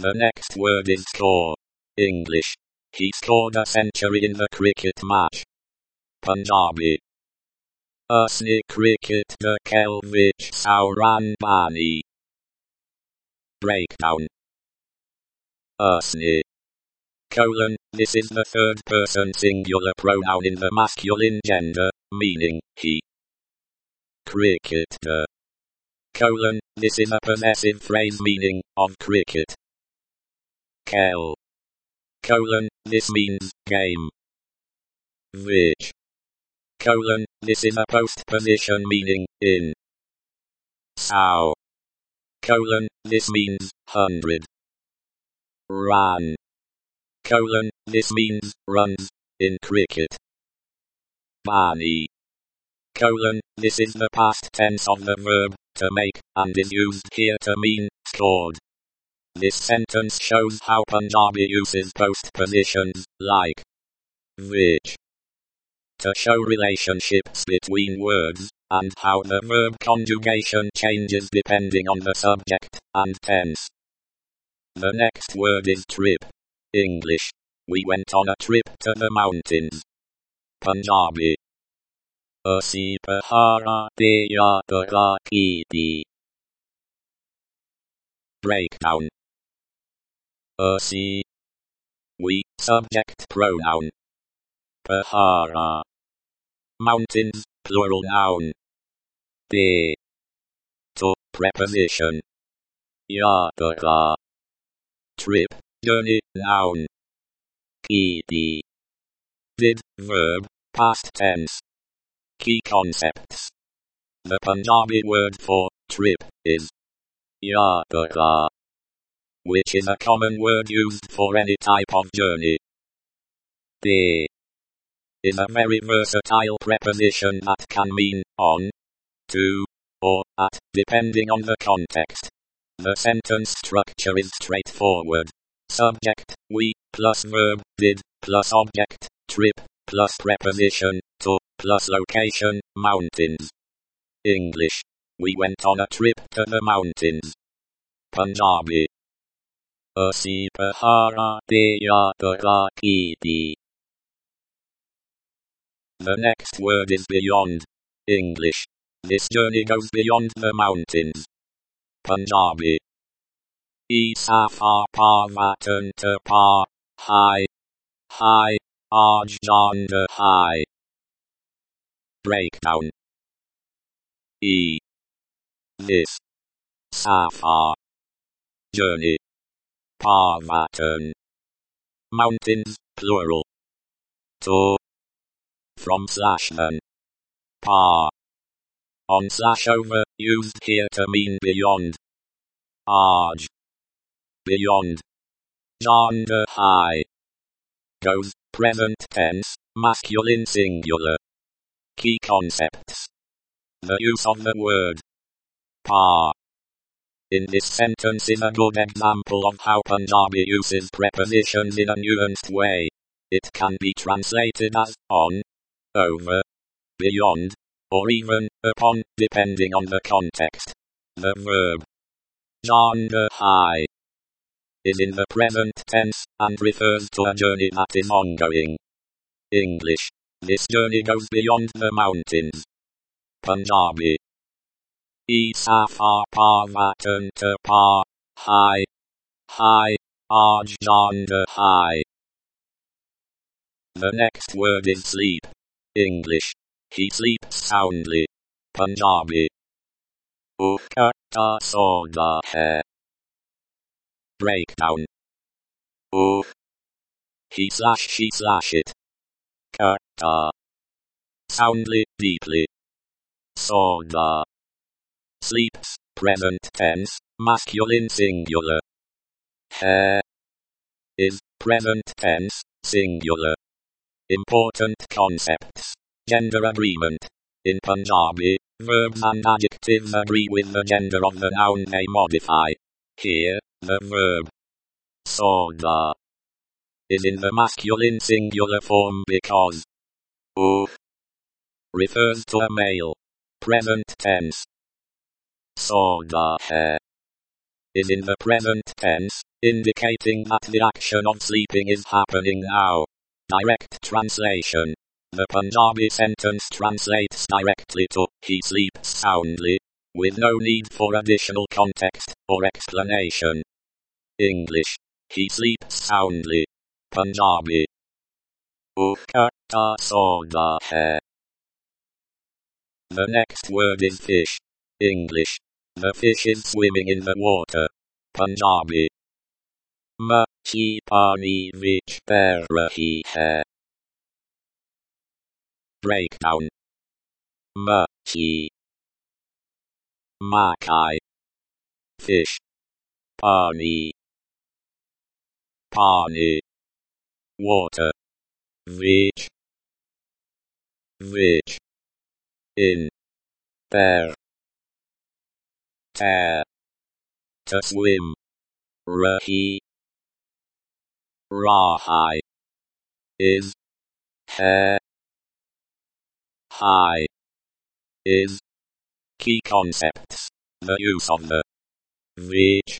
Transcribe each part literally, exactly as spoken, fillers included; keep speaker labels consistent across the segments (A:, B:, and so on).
A: The next word is score. English. He scored a century in the cricket match. Punjabi. Usne cricket de khel vich sauran bani. Breakdown. Usne. Colon, this is the third person singular pronoun in the masculine gender, meaning he. Cricket de. Colon, this is a possessive phrase meaning of cricket. Khel. Colon, this means game. Which. Colon, this is a postposition meaning in. Sao. Colon, this means hundred. Ran. Colon, this means runs in cricket. Bani. Colon, this is the past tense of the verb to make and is used here to mean scored. This sentence shows how Punjabi uses postpositions like which to show relationships between words, and how the verb conjugation changes depending on the subject and tense. The next word is trip. English. We went on a trip to the mountains. Punjabi. Asi pahara de yatra ki. Breakdown. Asi. We, subject pronoun. Pahara. Mountains, plural noun. De. To, preposition. Yatra. Trip, journey, noun. Ki. Did, verb, past tense. Key concepts. The Punjabi word for trip is yatra, which is a common word used for any type of journey. De is a very versatile preposition that can mean on, to, or at, depending on the context. The sentence structure is straightforward. Subject, we, plus verb, did, plus object, trip, plus preposition, to, plus location, mountains. English. We went on a trip to the mountains. Punjabi. Asi pahara de yatra ki. The next word is beyond. English. This journey goes beyond the mountains. Punjabi. E safar parvatan te par, high, high, aaj janda high. Breakdown. E. This. Safar. Journey. Parvatan. Mountains, plural. To. From slash than. Par. On slash over, used here to mean beyond. Aaj. Beyond. Janda high. Goes, present tense, masculine singular. Key concepts. The use of the word par in this sentence is a good example of how Punjabi uses prepositions in a nuanced way. It can be translated as on, over, beyond, or even upon, depending on the context. The verb janda high is in the present tense and refers to a journey that is ongoing. English. This journey goes beyond the mountains. Punjabi. E safar parvatan te par, high, high, aaj janda high. The next word is sleep. English. He sleeps soundly. Punjabi. Ukka ta soda hai. Breakdown. Uh. He slash she slash it. Karta. Soundly, deeply. Soda. Sleeps, present tense, masculine singular. Hai is present tense, singular. Important concepts. Gender agreement. In Punjabi, verbs and adjectives agree with the gender of the noun they modify. Here, the verb soda is in the masculine singular form because uh refers to a male. Present tense. Soda hai is in the present tense, indicating that the action of sleeping is happening now. Direct translation. The Punjabi sentence translates directly to, he sleeps soundly, with no need for additional context or explanation. English. He sleeps soundly. Punjabi. Ukhata soda hai. The next word is fish. English. The fish is swimming in the water. Punjabi. Machi pani vich tair rahi hai. Breakdown. Machi. Makai. Fish. Pani. Pani. Water. Vich. Vich. In. Tair. Tair. To swim. Rahi. Rahai. Is. Hai. High. Is. Key concepts. The use of the which.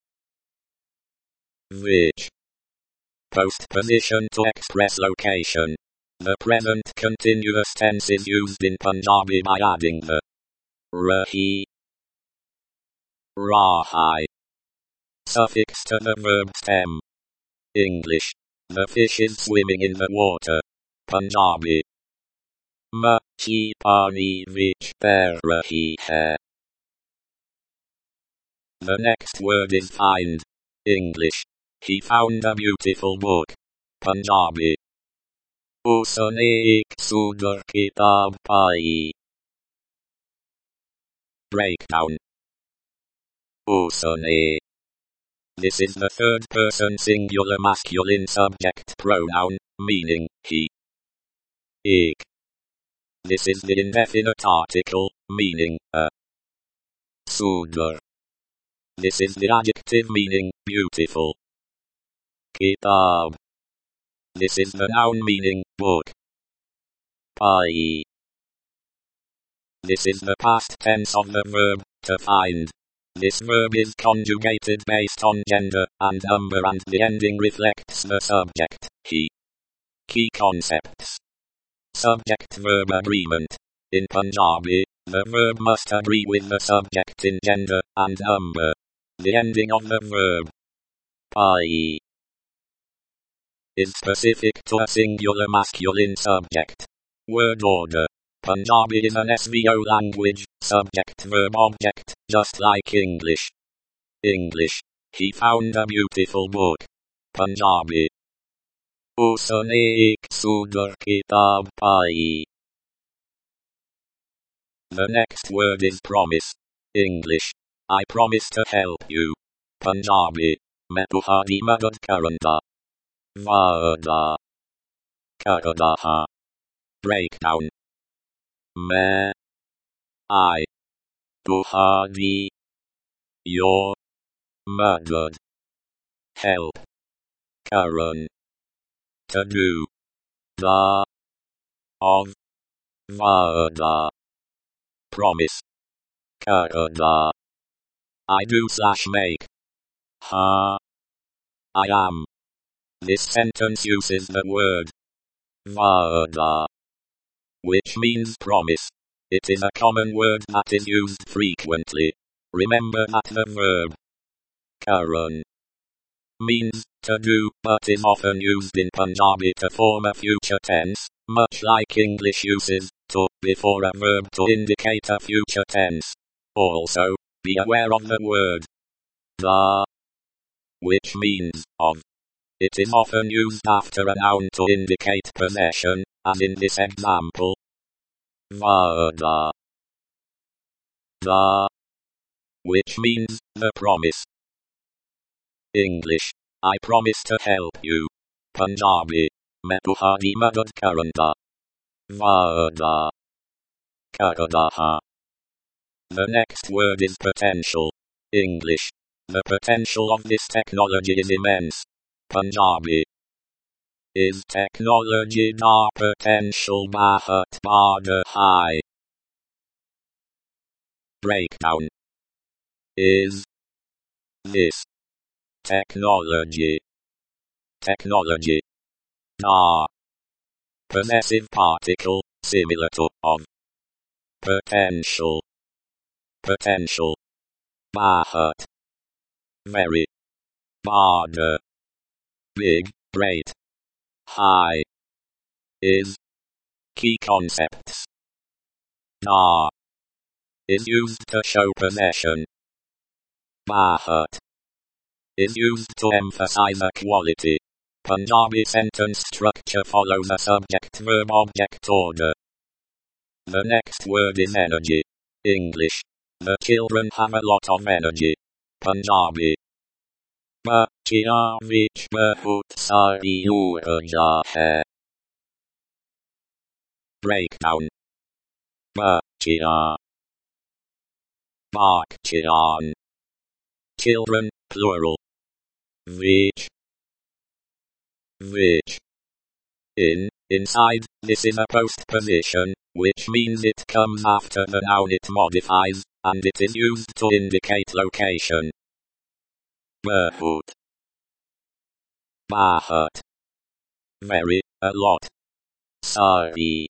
A: Which. Postposition to express location. The present continuous tense is used in Punjabi by adding the rahi, rahai suffix to the verb stem. English. The fish is swimming in the water. Punjabi. Machi pani vich tair rahi hai. The next word is find. English. He found a beautiful book. Punjabi. Usne ek sundar kitab pai. Breakdown. Usne. This is the third person singular masculine subject pronoun, meaning he. Ek. This is the indefinite article, meaning a. Sundar. This is the adjective meaning beautiful. Kitab. This is the noun meaning book. Pai. This is the past tense of the verb to find. This verb is conjugated based on gender and number, and the ending reflects the subject, he. Key concepts. Subject-verb agreement. In Punjabi, the verb must agree with the subject in gender and number. The ending of the verb, pai, is specific to a singular masculine subject. Word order. Punjabi is an S V O language, subject-verb-object, just like English. English. He found a beautiful book. Punjabi. Usne ek sundar kitab pai. The next word is promise. English. I promise to help you. Punjabi. Main tuhadi madad karanga. Vada. Karadaha. Breakdown. Main. I. Tuhadi. Your. Madad. Help. Karan. To do. The. Of. Vada. Promise. Karada. I do slash make. Ha. I am. This sentence uses the word vada, which means promise. It is a common word that is used frequently. Remember that the verb karan means to do, but is often used in Punjabi to form a future tense, much like English uses to before a verb to indicate a future tense. Also, be aware of the word the, which means of. It is often used after a noun to indicate possession, as in this example. Vada. The, which means the promise. English. I promise to help you. Punjabi. Main tuhadi madad karanga. Vada. Karadaha. The next word is potential. English. The potential of this technology is immense. Punjabi. Is technology da potential bahat bada high. Breakdown. Is this technology, technology. Ah. Possessive particle, similar to, of. Potential, potential. Bahat, very. Barder, big, great. High, is. Key concepts. Na, is used to show possession. Bahat, is used to emphasize a quality. Punjabi sentence structure follows a subject-verb-object order. The next word is energy. English. The children have a lot of energy. Punjabi. Bachchiyan vich bahut sari urja hai. Breakdown. Bachchiyan. Bachchiyan. Children, plural. Vich. Which. In, inside, this is a postposition, which means it comes after the noun it modifies, and it is used to indicate location. Bahut. Bahat. Very, a lot. Sari.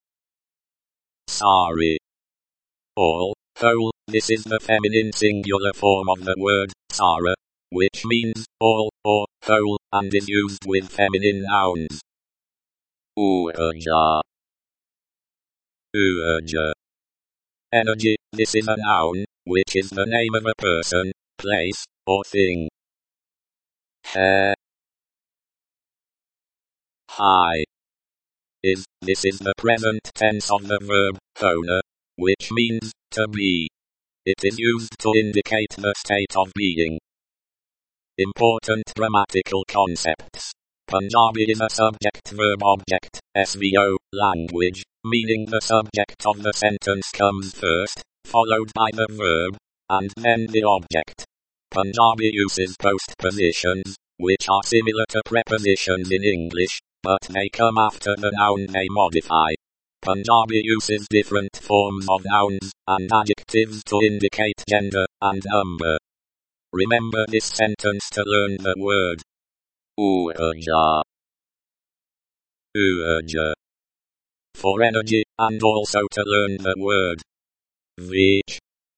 A: Sari. All, whole, this is the feminine singular form of the word, Sara, which means all, or whole, and is used with feminine nouns. Urja. Urja. Energy, this is a noun, which is the name of a person, place, or thing. Hai. High. Is, this is the present tense of the verb, hona, which means, to be. It is used to indicate the state of being. Important grammatical concepts. Punjabi is a subject-verb-object, S V O, language, meaning the subject of the sentence comes first, followed by the verb, and then the object. Punjabi uses postpositions, which are similar to prepositions in English, but they come after the noun they modify. Punjabi uses different forms of nouns and adjectives to indicate gender and number. Remember this sentence to learn the word. Urja. Urja. For energy, and also to learn the word. Vich.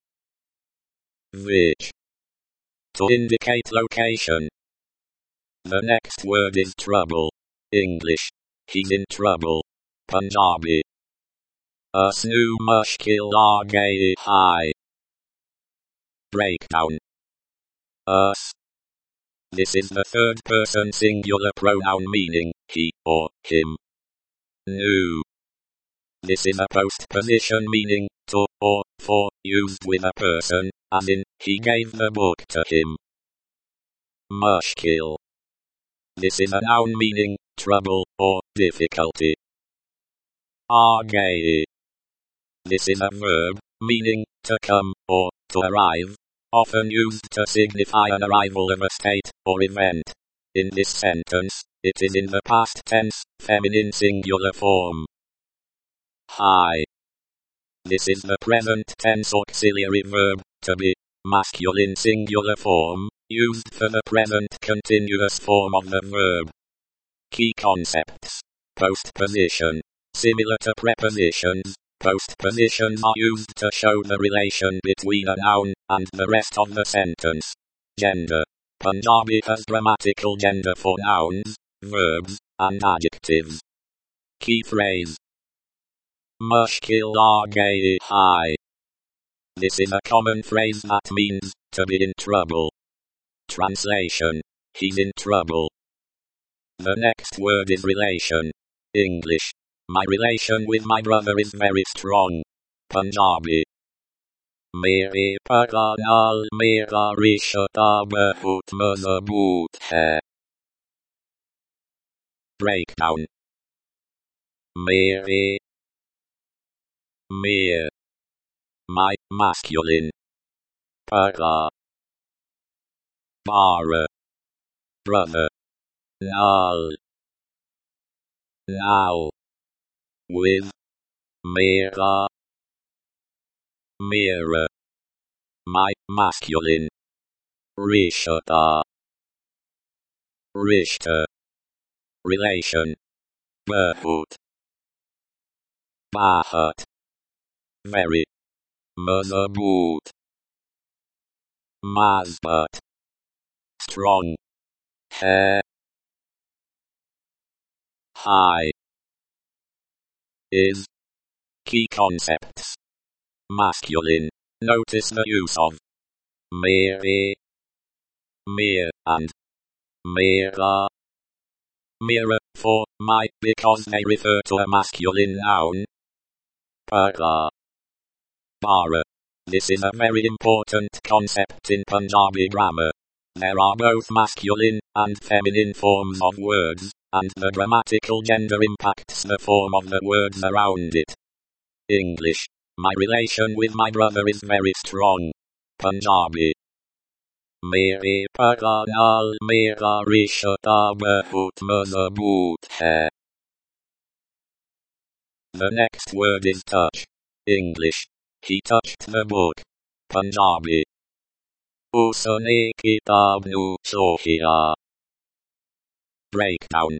A: Vich. To indicate location. The next word is trouble. English. He's in trouble. Punjabi. Usnu mushkil aa gayi hai. Breakdown. Us. This is the third person singular pronoun meaning he or him. Nu. This is a postposition meaning to or for, used with a person, as in, he gave the book to him. Mushkil. This is a noun meaning trouble or difficulty. Aa gayi. This is a verb, meaning to come or to arrive, often used to signify an arrival of a state or event. In this sentence, it is in the past tense, feminine singular form. Hai. This is the present tense auxiliary verb, to be, masculine singular form, used for the present continuous form of the verb. Key concepts. Postposition. Similar to prepositions, postpositions are used to show the relation between a noun and the rest of the sentence. Gender. Punjabi has grammatical gender for nouns, verbs, and adjectives. Key phrase. Mushkil aa gayi hai. This is a common phrase that means, to be in trouble. Translation. He's in trouble. The next word is relation. English. My relation with my brother is very strong. Punjabi. Mere paga naal mera rishta bahut mazboot hai. Breakdown. Mere. Mere. My, masculine. Paga. Bara. Brother. Naal. Now. With. Mera. Mera. My, masculine. Rishta. Rishta. Relation. Bahut. Bahat. Very. Mazabut. Mazbat. Strong. Hair. High. Is. Key concepts. Masculine. Notice the use of mere, mere, and mera. Mirror, for my, because they refer to a masculine noun. Para. Para. This is a very important concept in Punjabi grammar. There are both masculine and feminine forms of words, and the grammatical gender impacts the form of the words around it. English. My relation with my brother is very strong. Punjabi. Mere para naal mera rishta bahut mazboot hai. The next word is touch. English. He touched the book. Punjabi. Usne kitab nu chohiya. Breakdown.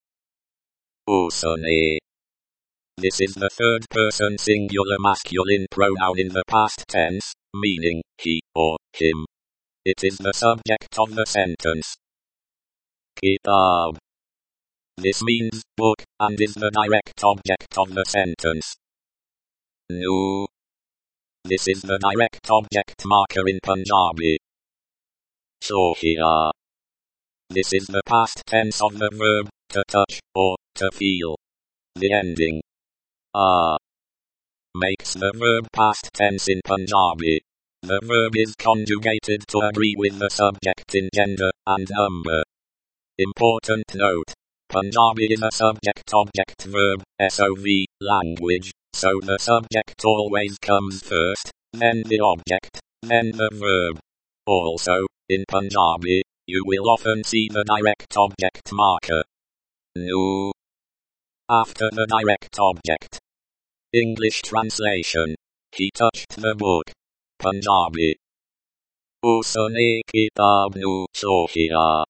A: Usne. This is the third person singular masculine pronoun in the past tense, meaning he or him. It is the subject of the sentence. Kitab. This means book and is the direct object of the sentence. Nu. This is the direct object marker in Punjabi. Chohiya. This is the past tense of the verb to touch or to feel. The ending a makes the verb past tense in Punjabi. The verb is conjugated to agree with the subject in gender and number. Important note. Punjabi is a subject-object verb, S O V, language, so the subject always comes first, then the object, then the verb. Also, in Punjabi, you will often see the direct object marker. Nu. After the direct object. English translation. He touched the book. Punjabi. Usne kitab nu chohiya.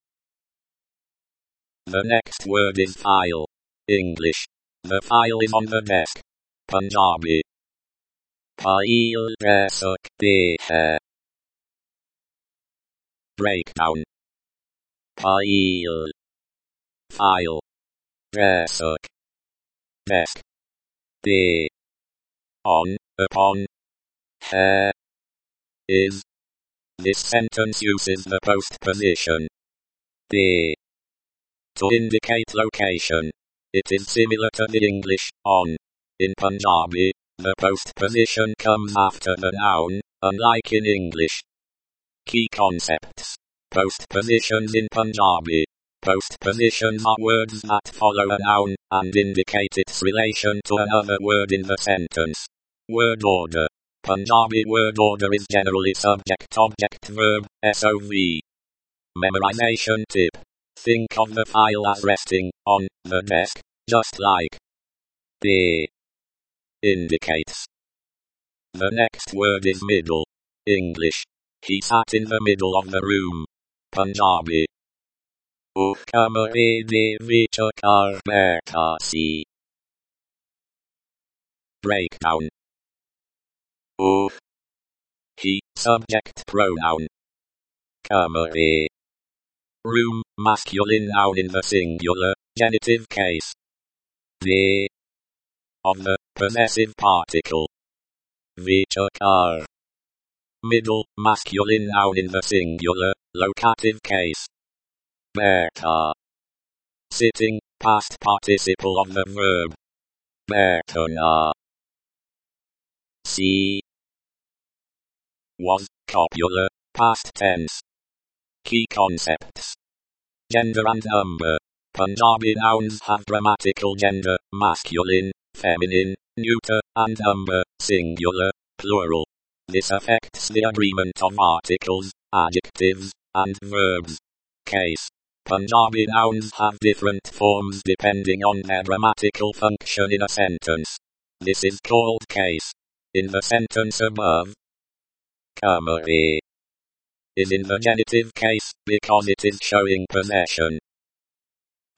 A: The next word is file. English. The file is on the desk. Punjabi. File desk pe hai. Breakdown. File. File. Desk. Desk. Pe. On, upon. Hai. Is. This sentence uses the postposition. Pe. To indicate location. It is similar to the English on. In Punjabi, the postposition comes after the noun, unlike in English. Key concepts. Postpositions in Punjabi. Postpositions are words that follow a noun and indicate its relation to another word in the sentence. Word order. Punjabi word order is generally subject-object-verb, S O V. Memorization tip. Think of the file as resting on the desk, just like pe indicates. The next word is middle. English. He sat in the middle of the room. Punjabi. Uh kamare de vich kar baitha si. Breakdown. Uh. He, subject pronoun. Kamare. Room, masculine noun in the singular, genitive case. De. Of the, possessive particle. Vichakar. Middle, masculine noun in the singular, locative case. Baitha. Sitting, past participle of the verb. Baithana. Si. Was, copula, past tense. Key concepts. Gender and number. Punjabi nouns have grammatical gender, masculine, feminine, neuter, and number, singular, plural. This affects the agreement of articles, adjectives, and verbs. Case. Punjabi nouns have different forms depending on their grammatical function in a sentence. This is called case. In the sentence above, kamare is in the genitive case because it is showing possession.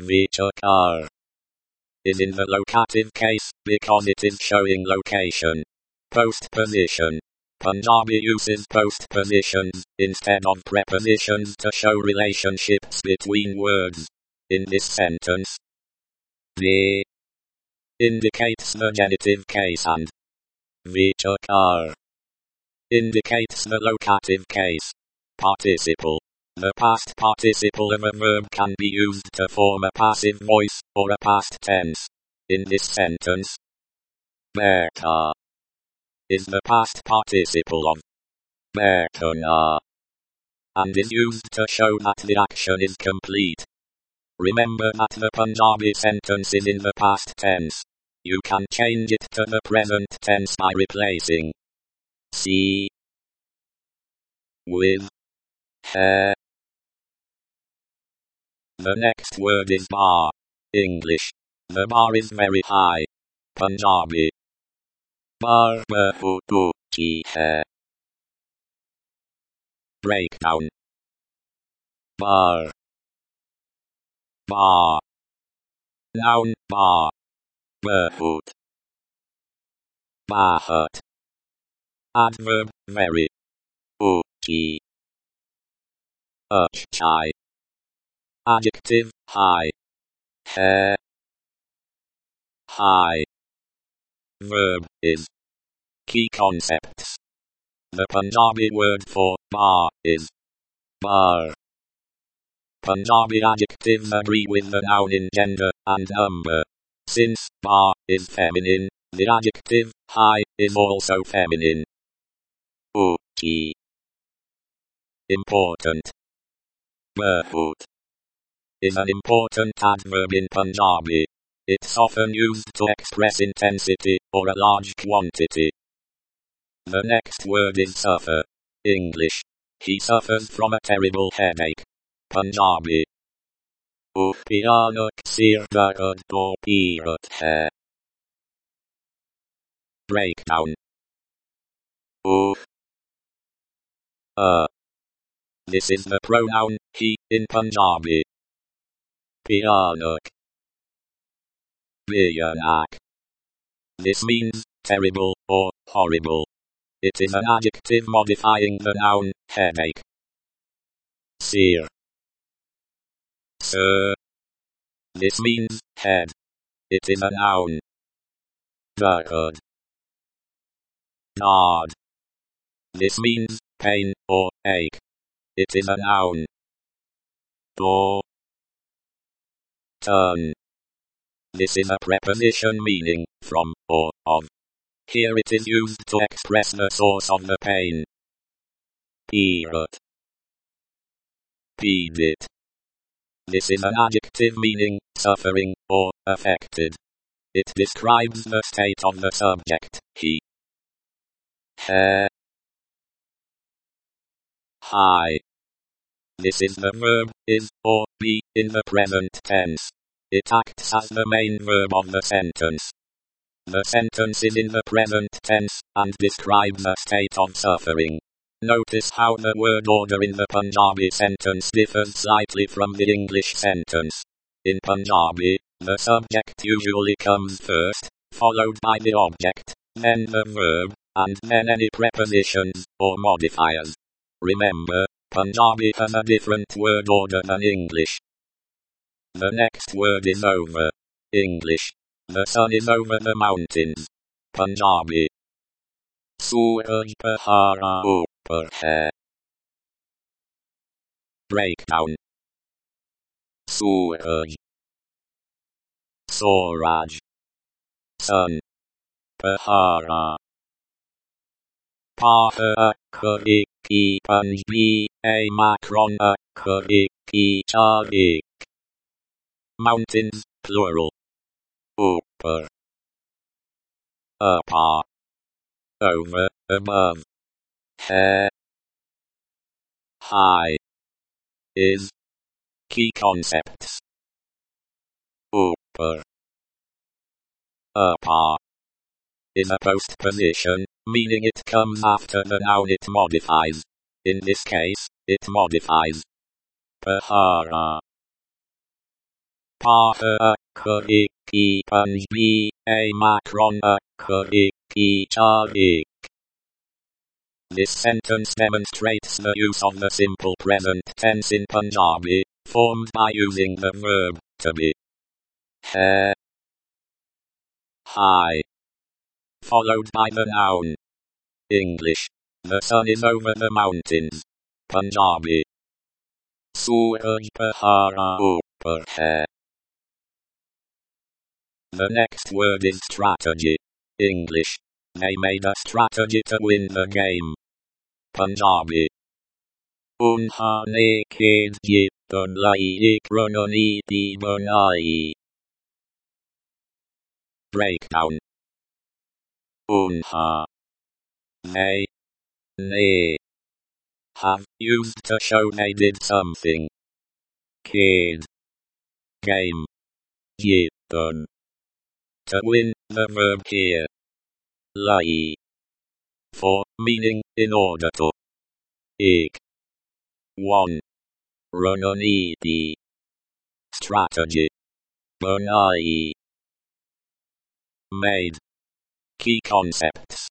A: which occur, is in the locative case because it is showing location. Postposition. Punjabi uses postpositions instead of prepositions to show relationships between words. In this sentence, the indicates the genitive case and which occur indicates the locative case. Participle. The past participle of a verb can be used to form a passive voice or a past tense. In this sentence, beta is the past participle of betana and is used to show that the action is complete. Remember that the Punjabi sentence is in the past tense. You can change it to the present tense by replacing see with hai. The next word is bar. English. The bar is very high. Punjabi. Bar bahut uchi hai. Breakdown. Bar. Bar. Noun bar. Bahut. Bahut. Adverb very. Uchi. Uchai. Adjective high. Hai. High. Verb is. Key concepts. The Punjabi word for bar is bar. Punjabi adjectives agree with the noun in gender and number. Since bar is feminine, the adjective high is also feminine. Uchi. Important. Bahut is an important adverb in Punjabi. It's often used to express intensity or a large quantity. The next word is suffer. English. He suffers from a terrible headache. Punjabi. Uh bhiyanak sir darad aur peerat hai. Breakdown. Uh. Uh. This is the pronoun he in Punjabi. Bhiyanak. Bhiyanak. This means terrible or horrible. It is an adjective modifying the noun headache. Sir. Sir. This means head. It is a noun. Darad. Nard. This means pain or ache. It is a noun. Door. Turn. This is a preposition meaning from or of. Here it is used to express the source of the pain. Peerat. Pedit. This is an adjective meaning suffering or affected. It describes the state of the subject, he. Hai. High. This is the verb is or be in the present tense. It acts as the main verb of the sentence. The sentence is in the present tense and describes a state of suffering. Notice how the word order in the Punjabi sentence differs slightly from the English sentence. In Punjabi, the subject usually comes first, followed by the object, then the verb, and then any prepositions or modifiers. Remember, Punjabi has a different word order than English. The next word is over. English. The sun is over the mountains. Punjabi. Suraj pahara upar hai. Breakdown. Suraj. Swaraj. Sun. Pahara. Paha kari ki panjbi a macron a kari ki charik. Mountains, plural. Upar. Apar. Over, above. Hai. High. Is. Key concepts. Upar. Apar. Is a postposition, meaning it comes after the noun it modifies. In this case, it modifies. Pahara. Paha a kurik I Punjabi, a Macron a kurik I Charik. This sentence demonstrates the use of the simple present tense in Punjabi, formed by using the verb to be. Hai, high, followed by the noun. English. The sun is over the mountains. Punjabi. Suraj pahara upar hai. The next word is strategy. English. They made a strategy to win the game. Punjabi. Unhane khed ye donlai ek rononiti bonai. Breakdown. Unha. They. Ne. Have used to show they did something. Khed. Game. Ye. Done. To win, the verb here. Lai. For, meaning, in order to. Ik. one. Rononiti. Strategy. Bonai. Made. Key concepts.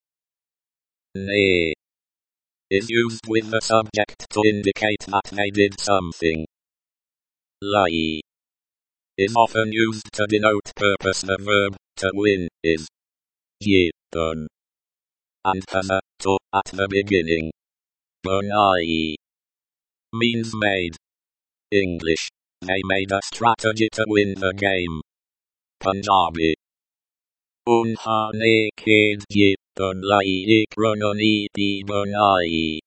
A: Ne. Is used with the subject to indicate that they did something. Lai. Is often used to denote purpose. The verb, to win, is ye, done. And has a to at the beginning. Bonai. Means made. English. They made a strategy to win the game. Punjabi. Unhane khed ye donlai ek rononiti bonai.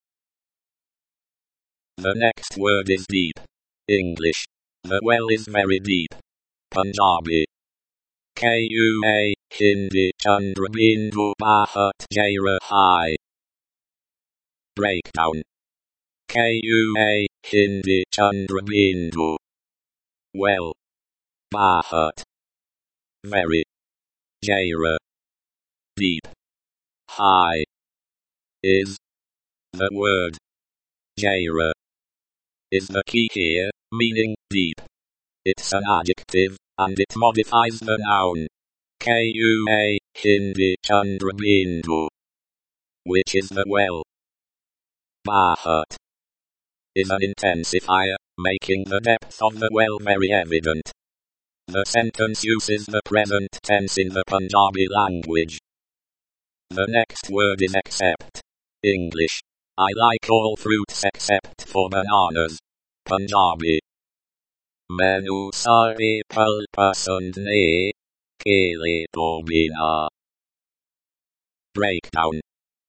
A: The next word is deep. English. The well is very deep. Punjabi. Kua Hindi Chandra Bindu Bahat Jaira High. Breakdown. Kua Hindi Chandra Bindu. Well. Bahat. Very. Jaira. Deep. High. Is. The word. Jaira. Is the key here, meaning deep. It's an adjective, and it modifies the noun. Kua Hindi Chandra Bindu. Which is the well. Bahat. Is an intensifier, making the depth of the well very evident. The sentence uses the present tense in the Punjabi language. The next word is except. English. I like all fruits except for bananas. Punjabi. Mainu sare phal pasand ne, kele to bina. Breakdown.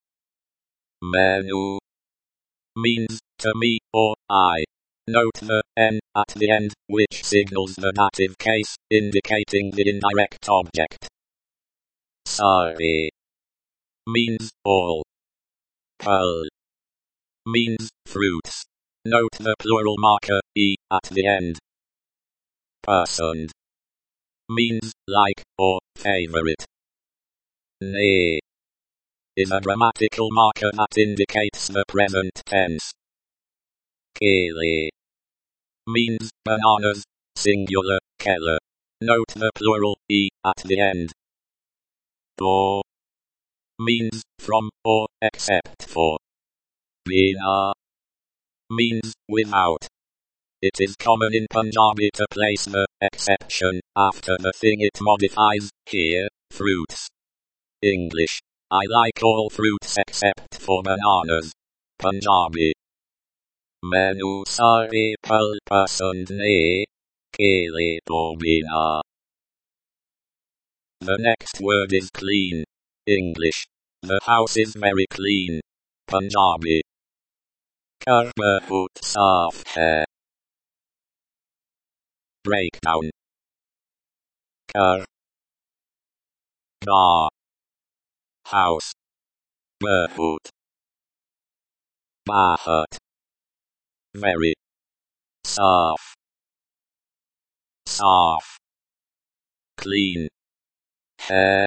A: Mainu means to me or I. Note the n at the end, which signals the dative case, indicating the indirect object. Sare means all. Phal means fruits. Note the plural marker e at the end. Pasand means like or favorite. Ne is a grammatical marker that indicates the present tense. Kele means bananas, singular, kele. Note the plural e at the end. Do means from or except for. Bina means without. It is common in Punjabi to place the exception after the thing it modifies, here, fruits. English. I like all fruits except for bananas. Punjabi. Mainu sare phal pasand ne, kele to bina. The next word is clean. English. The house is very clean. Punjabi. Kar bahut saaf hai. Breakdown. Kar. Da. House. Bahut. Bahat. Very. Saaf. Saaf. Clean. Hai.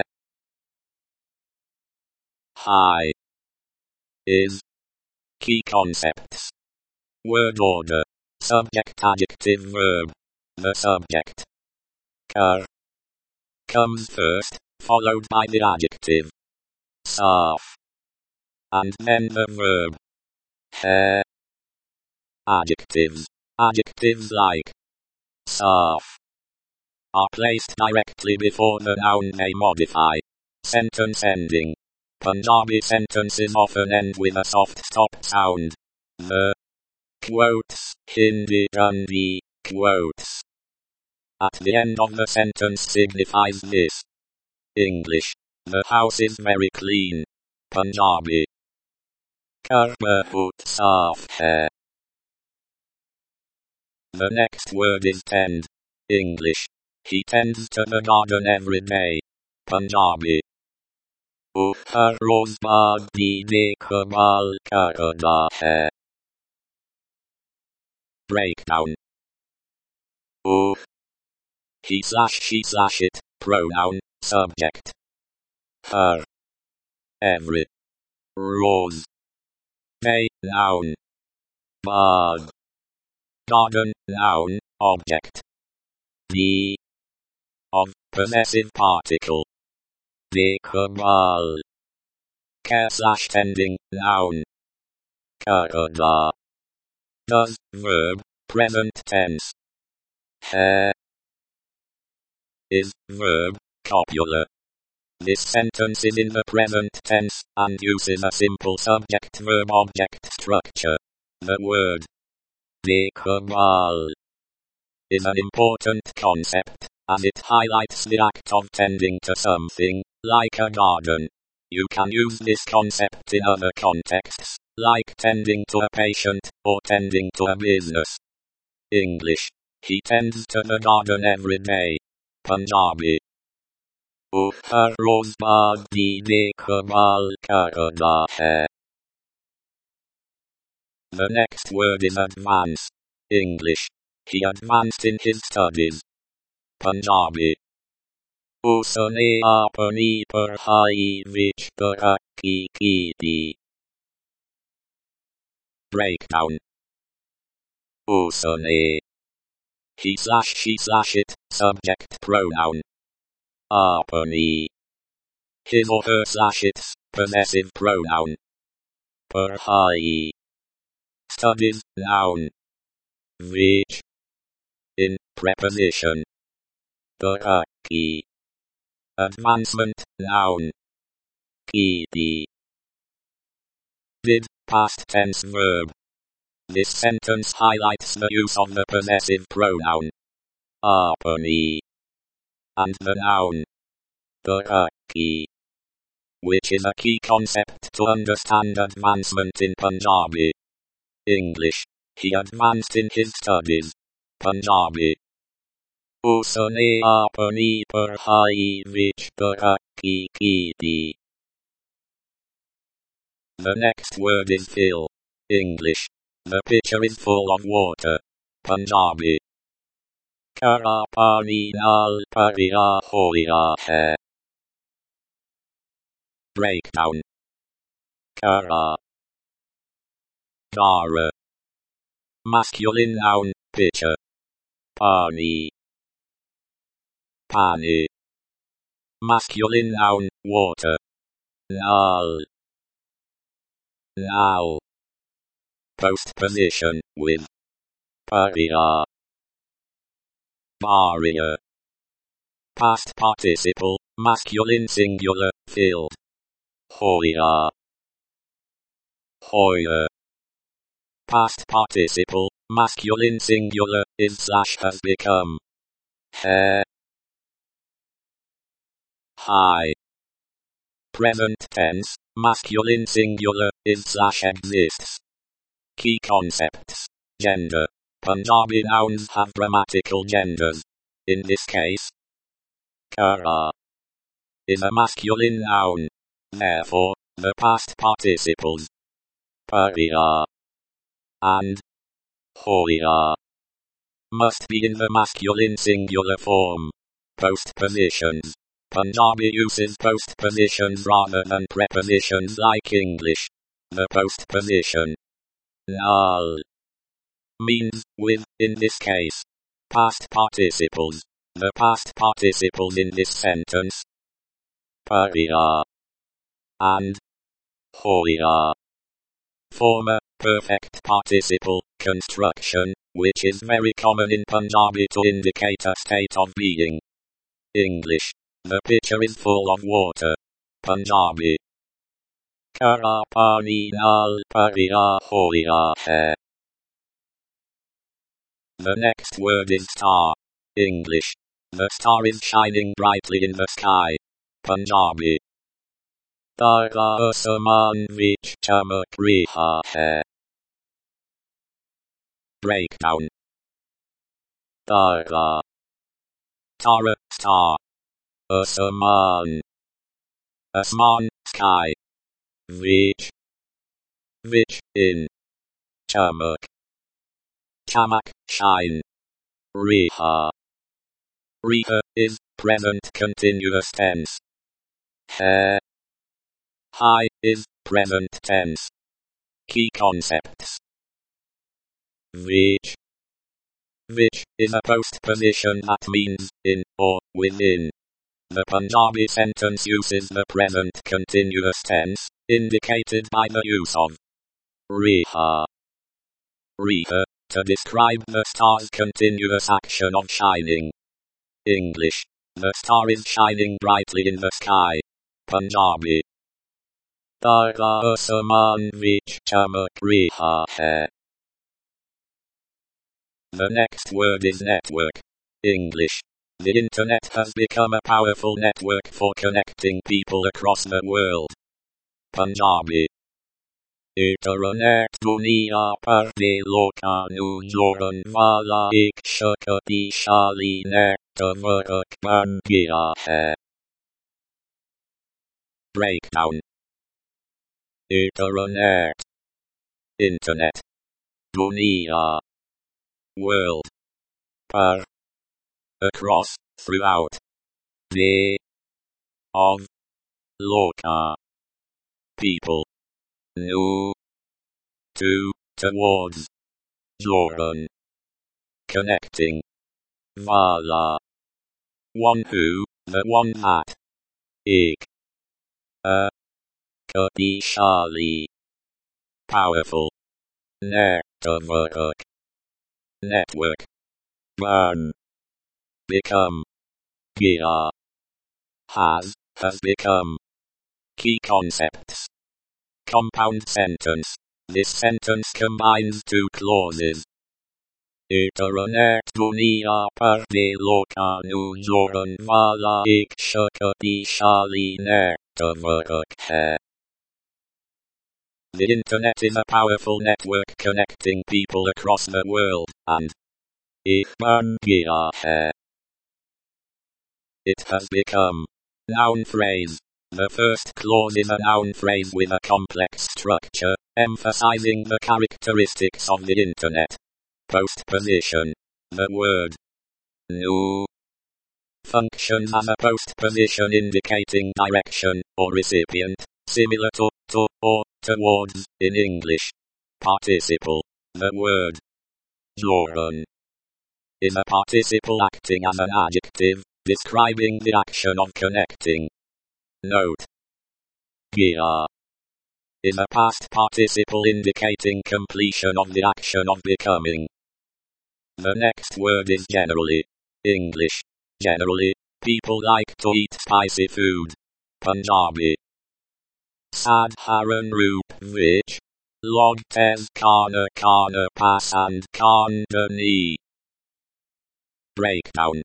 A: High. Is. Key concepts. Word order. Subject adjective verb. The subject, kar, comes first, followed by the adjective, saf, and then the verb, he. Adjectives. Adjectives like saf are placed directly before the noun they modify. Sentence ending. Punjabi sentences often end with a soft stop sound. The quotes, Hindi Gandhi quotes at the end of the sentence signifies this. English. The house is very clean. Punjabi. Kar bahut saaf hai. The next word is tend. English. He tends to the garden every day. Punjabi. Oh har roz baag di dekhabhal karda hai. Breakdown. Oh. He slash she slash it, pronoun, subject. Her. Every. Roz. Day, noun. Baag. Garden, noun, object. The. Of, possessive particle. Dekhabhal. Care slash tending, noun. Karda. Does, verb, present tense. Hai. Is, verb, copula. This sentence is in the present tense, and uses a simple subject-verb-object structure. The word dekhabhal is an important concept, as it highlights the act of tending to something, like a garden. You can use this concept in other contexts, like tending to a patient, or tending to a business. English. He tends to the garden every day. Punjabi. Oh har roz baag di dekhabhal karda hai. The next word is advance. English. He advanced in his studies. Punjabi. Usne apni padhai vich tarakki ki. Breakdown. Usne. He slash she slash it, subject pronoun. Apni. His or her slash its, possessive pronoun. Padhai. Studies, noun. Vich. In, preposition. Tarakki. Advancement, noun. Ki. Did, past tense verb. This sentence highlights the use of the possessive pronoun. Apni. And the noun. Tarakki. Which is a key concept to understand advancement in Punjabi. English. He advanced in his studies. Punjabi. Usne apni padhai vich tarakki ki. The next word is fill. English. The pitcher is full of water. Punjabi. Kara pani nal pariya hoya hai. Breakdown. Kara. Dara. Masculine noun, pitcher. Pani. Pani. Masculine noun, water. Nal. Now. Postposition, with. Pariya. Barrier. Past participle, masculine singular, filled. Hoya. Hoya. Past participle, masculine singular, is slash has become. Hai. High. Present tense, masculine singular, is slash exists. Key concepts. Gender. Punjabi nouns have grammatical genders. In this case, kara is a masculine noun. Therefore, the past participles pariya and hoya must be in the masculine singular form. Postpositions. Punjabi uses postpositions rather than prepositions like English. The postposition nal means with, in this case. Past participles. The past participles in this sentence: paria and hoia. Former perfect participle construction, which is very common in Punjabi to indicate a state of being. English: the pitcher is full of water. Punjabi: Kara pani nal paria hoya hai. The next word is star. English: the star is shining brightly in the sky. Punjabi: Tara asaman vich chamak riha hai. Breakdown. Tara. Tara, star. Asaman. Asman, sky. Vich. Vich, in. Chamak. Chamak, shine. Riha. Riha is present continuous tense. Hai. Hai is present tense. Key concepts. Vich. Vich is a postposition that means in or within. The Punjabi sentence uses the present continuous tense, indicated by the use of riha. Riha, to describe the star's continuous action of shining. English: the star is shining brightly in the sky. Punjabi: Tara asaman vich chamak riha hai. The next word is network. English: the internet has become a powerful network for connecting people across the world. Punjabi: Internet dunia par de loka nu joran wala ek shakti-shali network ban gaya hai. Breakdown. Internet. Internet. Dunia. World. Par. Across, throughout. De. Of. Loka. People. Nu. To, towards. Joran. Connecting. Vala. One who, the one that. Ik. A. Shali. Powerful. Network. Network. Ban. Become. Gaya. Has, has become. Key concepts. Compound sentence. This sentence combines two clauses. Internet dunia par de loka nu joran wala ek shakti-shali network hai. The internet is a powerful network connecting people across the world, and ek ban gaya hai. It has become. Noun phrase. The first clause is a noun phrase with a complex structure, emphasizing the characteristics of the internet. Postposition. The word nu functions as a postposition indicating direction or recipient, similar to, to, or towards in English. Participle. The word joran is a participle acting as an adjective, describing the action of connecting. Note: gaya is a past participle indicating completion of the action of becoming. The next word is generally. English: generally, people like to eat spicy food. Punjabi: Sadharan roop vich log tez kana kana pasand kandani. Breakdown.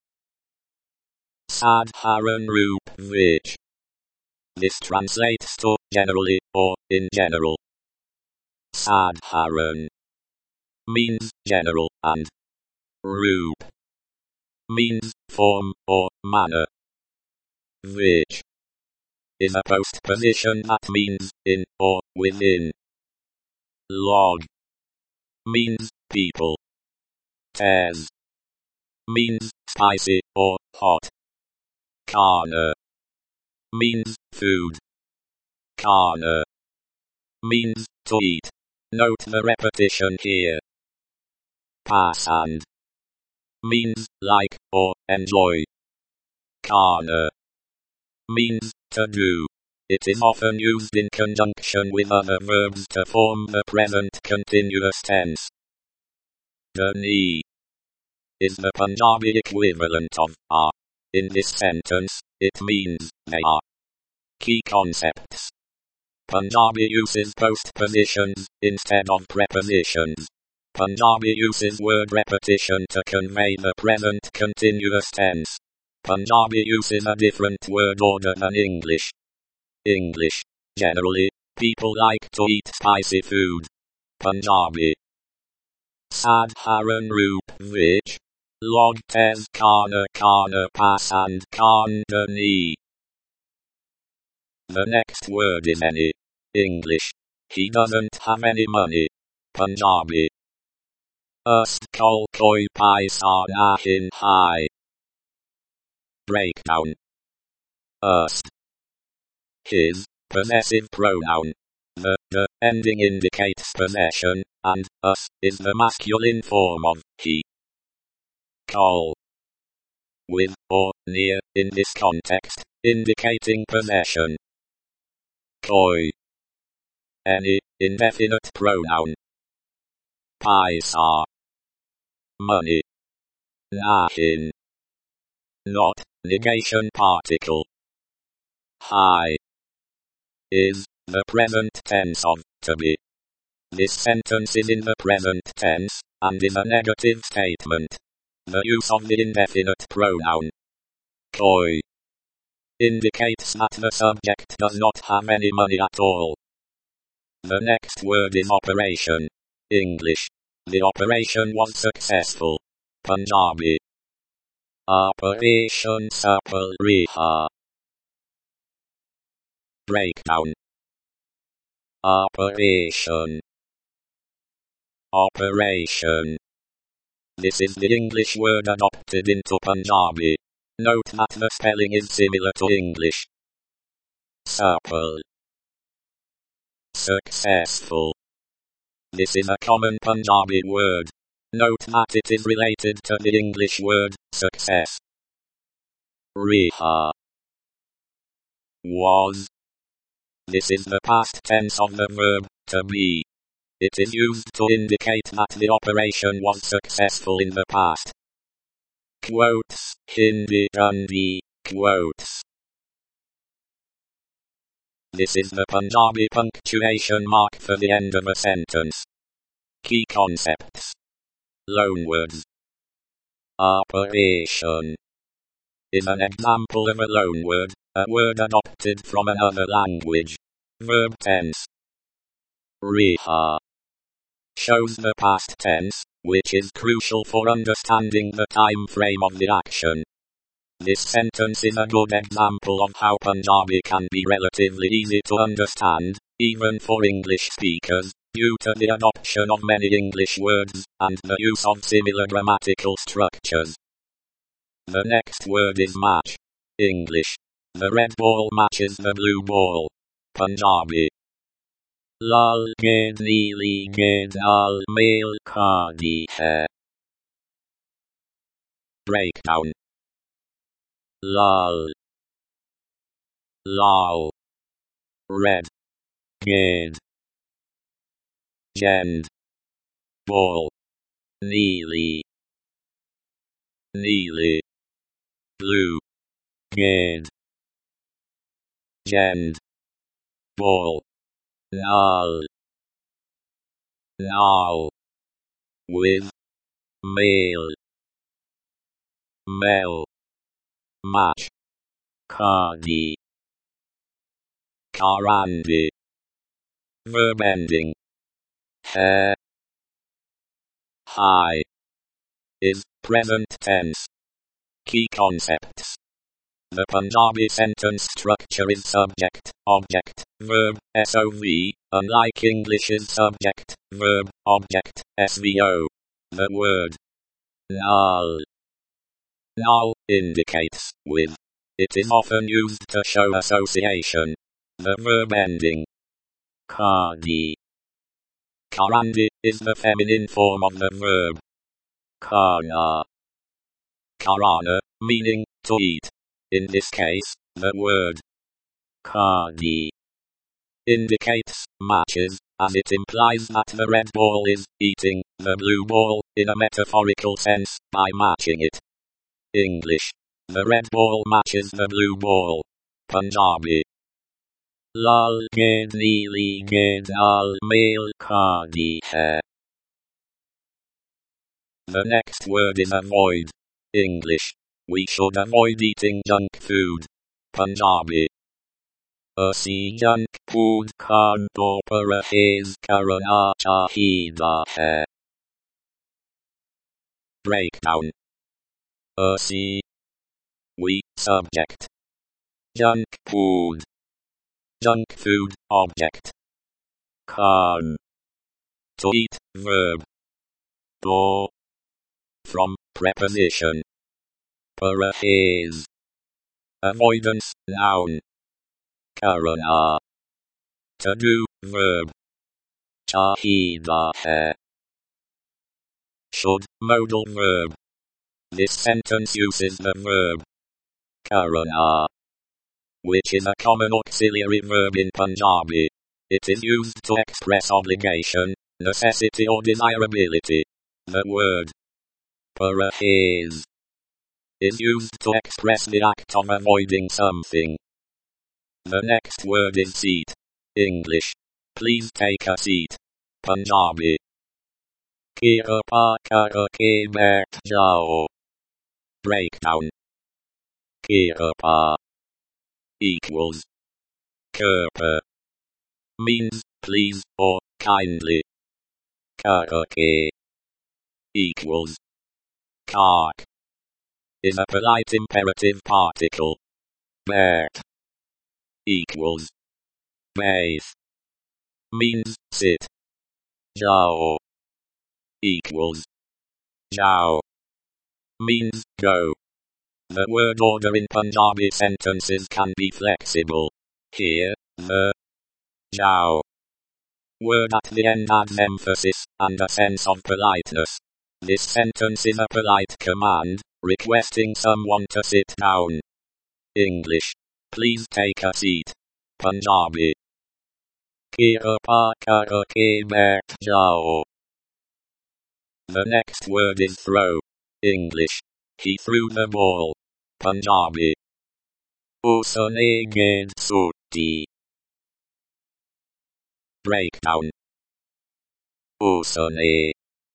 A: Sadharan roop vich. This translates to generally or in general. Sadharan means general and roop means form or manner. Vich is a postposition that means in or within. Log means people. Tez means spicy or hot. Kana means food. Kana means to eat. Note the repetition here. Pasand means like or enjoy. Kana means to do. It is often used in conjunction with other verbs to form the present continuous tense. Dani is the Punjabi equivalent of are. In this sentence, it means they are. Key concepts. Punjabi uses postpositions instead of prepositions. Punjabi uses word repetition to convey the present continuous tense. Punjabi uses a different word order than English. English. Generally, people like to eat spicy food. Punjabi. Sadharan roop vich. Log tes kana kana pasand kandani. The next word is any. English. He doesn't have any money. Punjabi. Ust kol koi paisa nahin hai. Breakdown. Ust. His, possessive pronoun. The, the ending indicates possession, and us is the masculine form of he. Kol. With or near in this context, indicating possession. Koi. Any indefinite pronoun. Paisa. Money. Nahin. Not, negation particle. Hai. Is, the present tense of, to be. This sentence is in the present tense, and is a negative statement. The use of the indefinite pronoun. Koi. Indicates that the subject does not have any money at all. The next word is operation. English. The operation was successful. Punjabi. Operation Sapal Riha. Breakdown. Operation. Operation. This is the English word adopted into Punjabi. Note that the spelling is similar to English. Sapal. Successful. This is a common Punjabi word. Note that it is related to the English word, success. Riha. Was. This is the past tense of the verb, to be. It is used to indicate that the operation was successful in the past. Quotes, Hindi Gandhi, quotes. This is the Punjabi punctuation mark for the end of a sentence. Key concepts. Loanwords. Operation is an example of a loanword, a word adopted from another language. Verb tense. Riha shows the past tense, which is crucial for understanding the time frame of the action. This sentence is a good example of how Punjabi can be relatively easy to understand, even for English speakers, due to the adoption of many English words, and the use of similar grammatical structures. The next word is match. English. The red ball matches the blue ball. Punjabi. Lal ged neeli ged al mail khadi hai. Breakdown. Lal. Lal. Red. Ged. Gend. Ball. Neeli. Neeli. Blue. Ged. Gend. Ball. Null. Null. With. Male. Mel. Match. Khadi. Karandi. Verb ending. Hai. High. Is present tense. Key concepts. The Punjabi sentence structure is subject, object, verb, S O V, unlike English's subject, verb, object, S V O. The word null. Null indicates with. It is often used to show association. The verb ending khadi. Karandi is the feminine form of the verb. Kana Karana, meaning to eat. In this case, the word kani indicates matches, as it implies that the red ball is eating the blue ball in a metaphorical sense by matching it. English. The red ball matches the blue ball. Punjabi. Lal ged neeli ged al mail kadi hai. The next word is avoid. English. We should avoid eating junk food. Punjabi. Asi junk food khan to parahez karana chahida hai. Breakdown. Asi. We, subject. Junk food. Junk food, object. Khan. To eat, verb. To. From, preposition. Parahez. Avoidance, noun. Karana. To do, verb. Chahida hai. Should, modal verb. This sentence uses the verb karana, which is a common auxiliary verb in Punjabi. It is used to express obligation, necessity or desirability. The word parahez is used to express the act of avoiding something. The next word is seat. English. Please take a seat. Punjabi. Kirpa karke baith jao. Breakdown. Kirpa equals kirpa means please or kindly. Karke equals kark is a polite imperative particle. Baith equals bathe means sit. Jao equals jao means go. The word order in Punjabi sentences can be flexible. Here, the jao word at the end adds emphasis and a sense of politeness. This sentence is a polite command, requesting someone to sit down. English. Please take a seat. Punjabi. Kirpa karke baith jao. The next word is throw. English. He threw the ball. Punjabi. Usne ged sutti. Breakdown. Usne.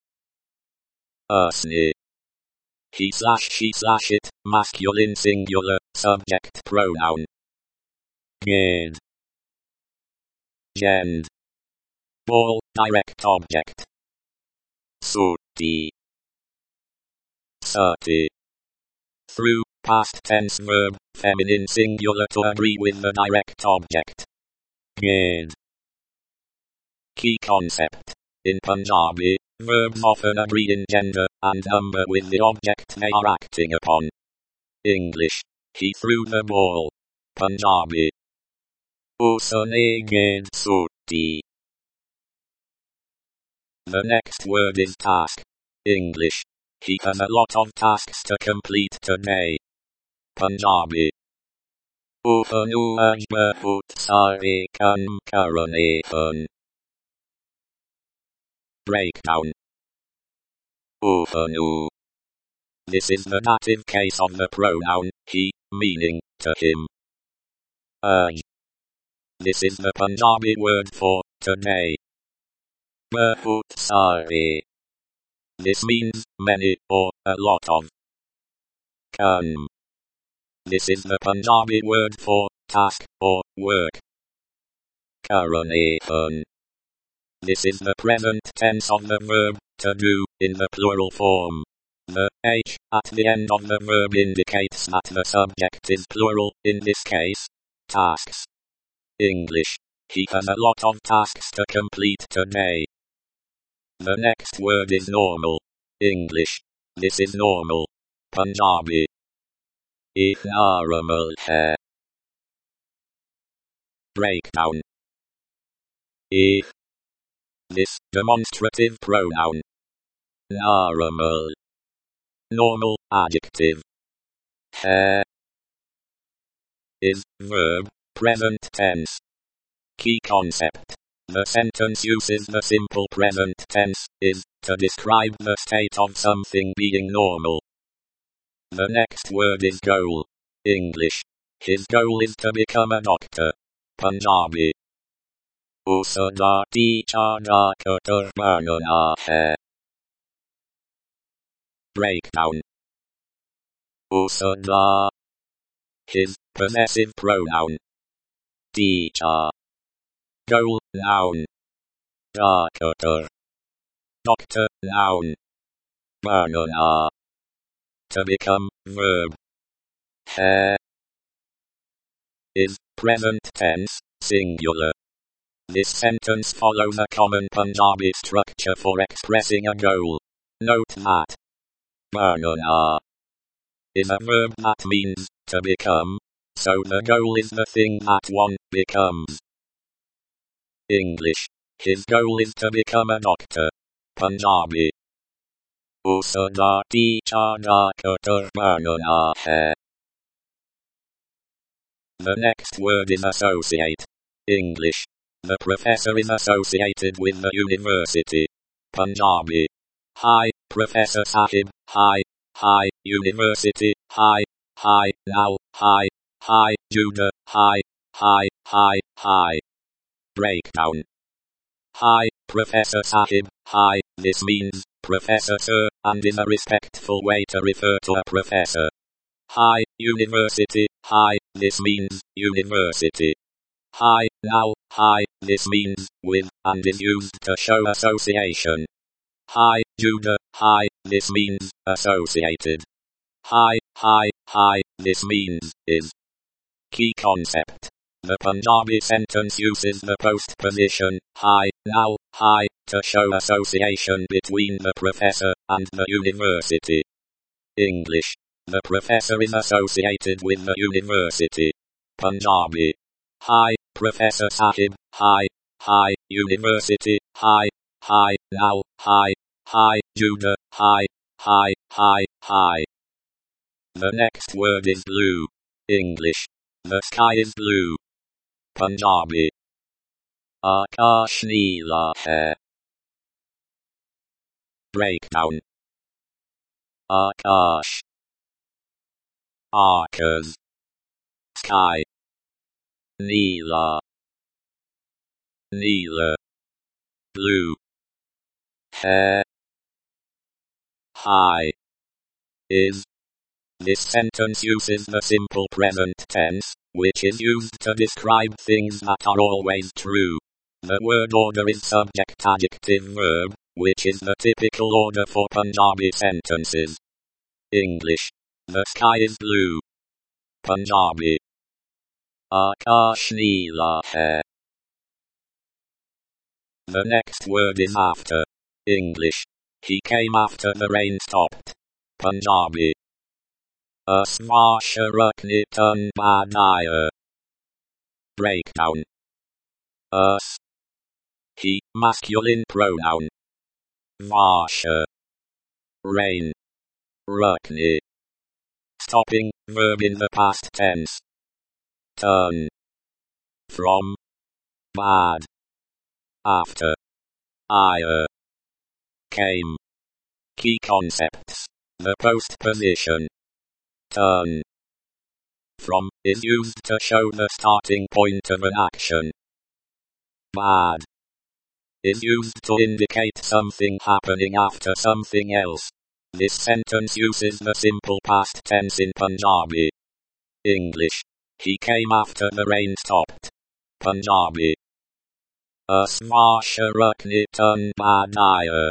A: Usne. He slash she slash it, masculine singular, subject pronoun. Ged. Gend. Ball, direct object. Sutti. Sutti. Through, past tense verb, feminine singular to agree with the direct object. Ged. Key concept. In Punjabi, verbs often agree in gender and number with the object they are acting upon. English. He threw the ball. Punjabi. Usne ged sutti. The next word is task. English. He has a lot of tasks to complete today. Punjabi. Ufanu aj bahut sare kam karane hain. Breakdown. Ufanu. This is the dative case of the pronoun he, meaning to him. Aj. This is the Punjabi word for today. Bahut sare. This means many or a lot of. Kam. This is the Punjabi word for task or work. Karane hain. This is the present tense of the verb to do in the plural form. The h at the end of the verb indicates that the subject is plural, in this case, tasks. English. He has a lot of tasks to complete today. The next word is normal. English. This is normal. Punjabi. If normal hai. Breakdown. If. This demonstrative pronoun. Normal Normal, adjective. Hair is, verb, present tense. Key concept. The sentence uses the simple present tense, is, to describe the state of something being normal. The next word is goal. English. His goal is to become a doctor. Punjabi. Usada teacher doctor banana hai. Breakdown. Usada. His, possessive pronoun. Teacher. Goal, noun. Doctor. Doctor, noun. Banana. To become, verb. Hai is, present tense, singular. This sentence follows a common Punjabi structure for expressing a goal. Note that banana is a verb that means to become, so the goal is the thing that one becomes. English. His goal is to become a doctor. Punjabi. Usada teacher doctor banana hai. The next word is associate. English. The professor is associated with the university. Punjabi. Hi, Professor Sahib. Hi. Hi, University. Hi. Hi, now. Hi. Hi, Judah. Hi. Hi. Hi. Hi. Breakdown. Hi, Professor Sahib. Hi. This means Professor Sir, and is a respectful way to refer to a professor. Hi, University. Hi. This means university. Hi, now. Hi. This means with, and is used to show association. Hi, Judah. Hi. This means associated. Hi. Hi. Hi. This means is. Key concept. The Punjabi sentence uses the postposition, hi, now, hi, to show association between the professor and the university. English. The professor is associated with the university. Punjabi. Hi, Professor Sahib. Hi. Hi, University. Hi. Hi, now. Hi. Hi, Judah. Hi. Hi. Hi. Hi. The next word is blue. English. The sky is blue. Punjabi. Akash neela hai. Breakdown. Akash. Arkas. Sky. Neela. Neela. Blue. Hai. High. Is. This sentence uses the simple present tense, which is used to describe things that are always true. The word order is subject adjective verb, which is the typical order for Punjabi sentences. English. The sky is blue. Punjabi. Akash neela hai. The next word is after. English. He came after the rain stopped. Punjabi. Asvarsha raknitan badaya. Breakdown. Us. He, masculine pronoun. Varsha. Rain. Rukni. Stopping, verb in the past tense. Turn. From. Bad. After. Ire. Came. Key concepts. The postposition. Turn. From is used to show the starting point of an action. Bad is used to indicate something happening after something else. This sentence uses the simple past tense in Punjabi. English. He came after the rain stopped. Punjabi. Asvarsha raknitan badaya.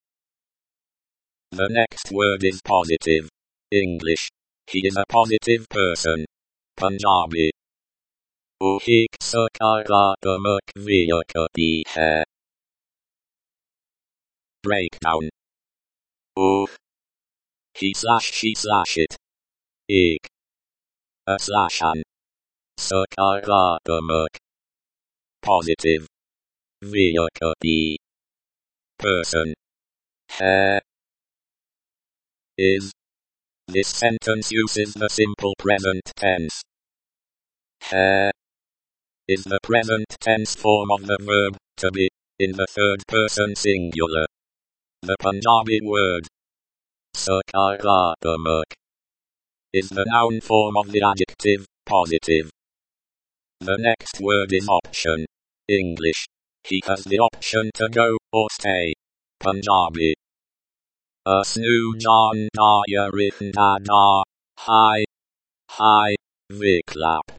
A: The next word is positive. English. He is a positive person. Punjabi. Uhik sakaratamuk vyakati hai. Breakdown. Uh. He slash she slash it. Ik. A slash an. Sakaratamuk. Positive. Vyakati. Person. Hai. Is. This sentence uses the simple present tense. Hai is the present tense form of the verb to be in the third person singular. The Punjabi word Sakaratmak is the noun form of the adjective positive. The next word is option. English. He has the option to go or stay. Punjabi. Asnu jan da yarith da da. Hi. Hi. Viklap.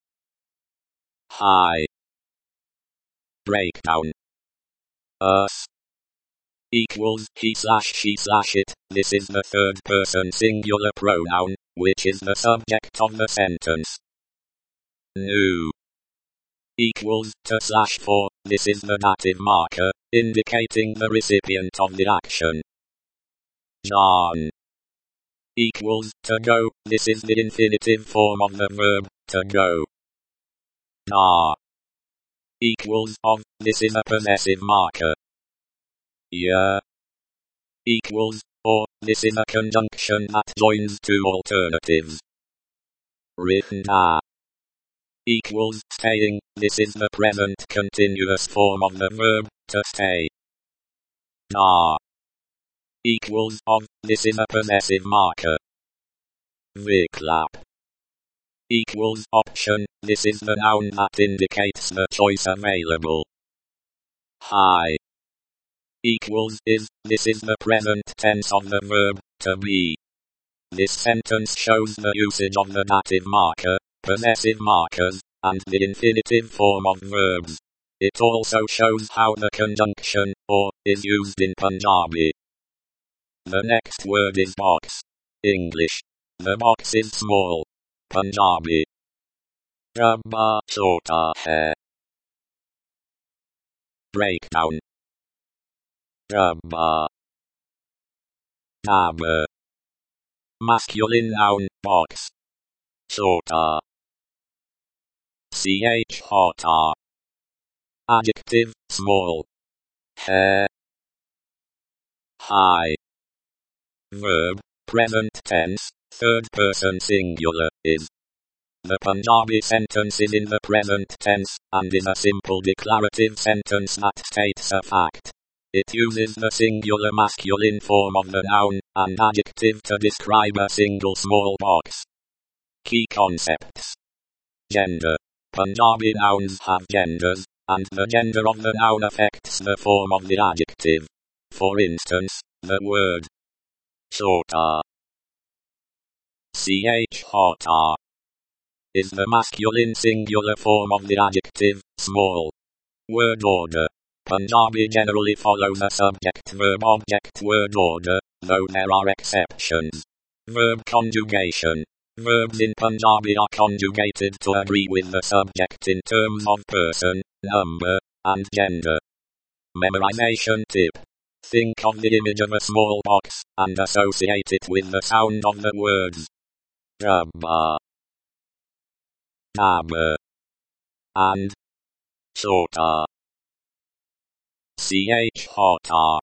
A: Hi. Breakdown. Us equals he slash she slash it. This is the third person singular pronoun, which is the subject of the sentence. Nu equals to slash for. This is the dative marker, indicating the recipient of the action. Jan equals to go. This is the infinitive form of the verb to go. Na equals of. This is a possessive marker. Ya equals or. This is a conjunction that joins two alternatives. Rithna equals staying. This is the present continuous form of the verb to stay. Na equals of. This is a possessive marker. Viklap equals option. This is the noun that indicates the choice available. Hi equals is. This is the present tense of the verb to be. This sentence shows the usage of the dative marker, possessive markers, and the infinitive form of verbs. It also shows how the conjunction or is used in Punjabi. The next word is box. English. The box is small. Punjabi. Dabba chota hai. Breakdown. Dabba. Dabba. Masculine noun, box. Chota. Ch hota. Adjective, small. Hai. High. Verb, present tense, third person singular, is. The Punjabi sentence is in the present tense, and is a simple declarative sentence that states a fact. It uses the singular masculine form of the noun and adjective to describe a single small box. Key concepts. Gender. Punjabi nouns have genders, and the gender of the noun affects the form of the adjective. For instance, the word chota, ch hota, is the masculine singular form of the adjective small. Word order. Punjabi generally follows a subject-verb-object word order, though there are exceptions. Verb conjugation. Verbs in Punjabi are conjugated to agree with the subject in terms of person, number, and gender. Memorization tip. Think of the image of a small box, and associate it with the sound of the words Dabba, Dabba, and Chota. Ch hota.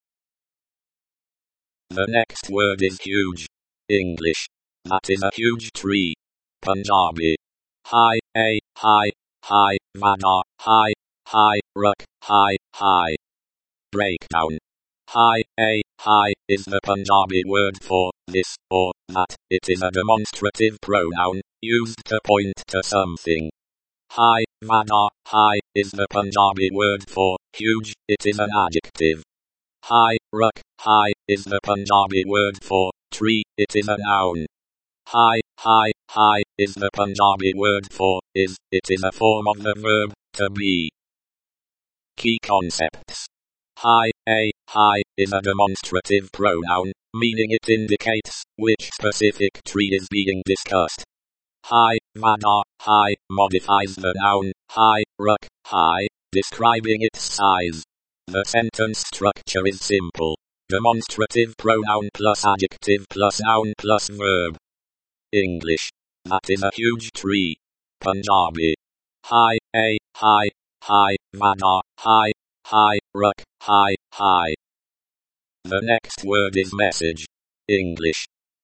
A: The next word is huge. English. That is a huge tree. Punjabi. Hi, a, hi, hi, vada, hi, hi, ruk, hi, hi. Breakdown. Hi, a, hi, is the Punjabi word for this or that. It is a demonstrative pronoun, used to point to something. Hi, vada, hi, is the Punjabi word for huge. It is an adjective. Hi, ruk, hi, is the Punjabi word for tree. It is a noun. Hi, hi, hi, is the Punjabi word for is. It is a form of the verb to be. Key concepts. Hi, a, hi, is a demonstrative pronoun, meaning it indicates which specific tree is being discussed. Hi, vada, hi, modifies the noun, hi, ruk, hi, describing its size. The sentence structure is simple. Demonstrative pronoun plus adjective plus noun plus verb. English. That is a huge tree. Punjabi. Hi, a, hi, hi, vada, hi, hi, ruk, hi, hi. The next word is message. English.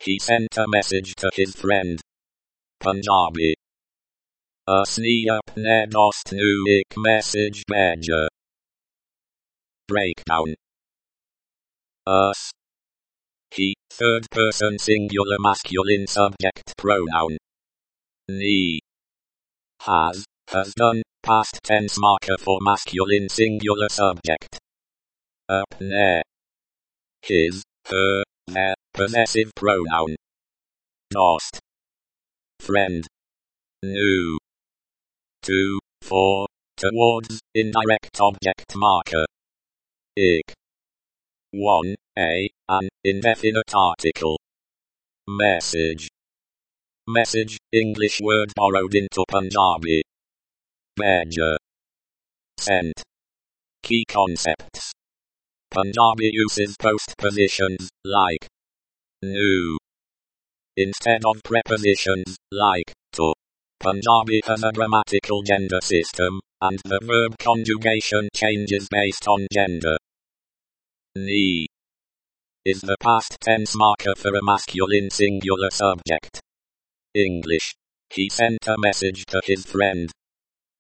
A: he sent a message to his friend. Punjabi. Usni apne dost nu ek message bheja. Breakdown. Us. He, third person singular masculine subject pronoun. Ni. Has, has done, past tense marker for masculine singular subject. Apne. His, her, their, possessive pronoun. Dost. Friend. Nu. To, for, towards, indirect object marker. Ik. one, a, an indefinite article. Message. Message, English word borrowed into Punjabi. Bheja. Sent. Key concepts. Punjabi uses postpositions, like nu, instead of prepositions, like to. Punjabi has a grammatical gender system, and the verb conjugation changes based on gender. Ni is the past tense marker for a masculine singular subject. English. He sent a message to his friend.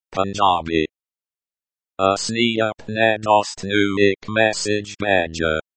A: Punjabi. Usni apne dost nu ek message bheja.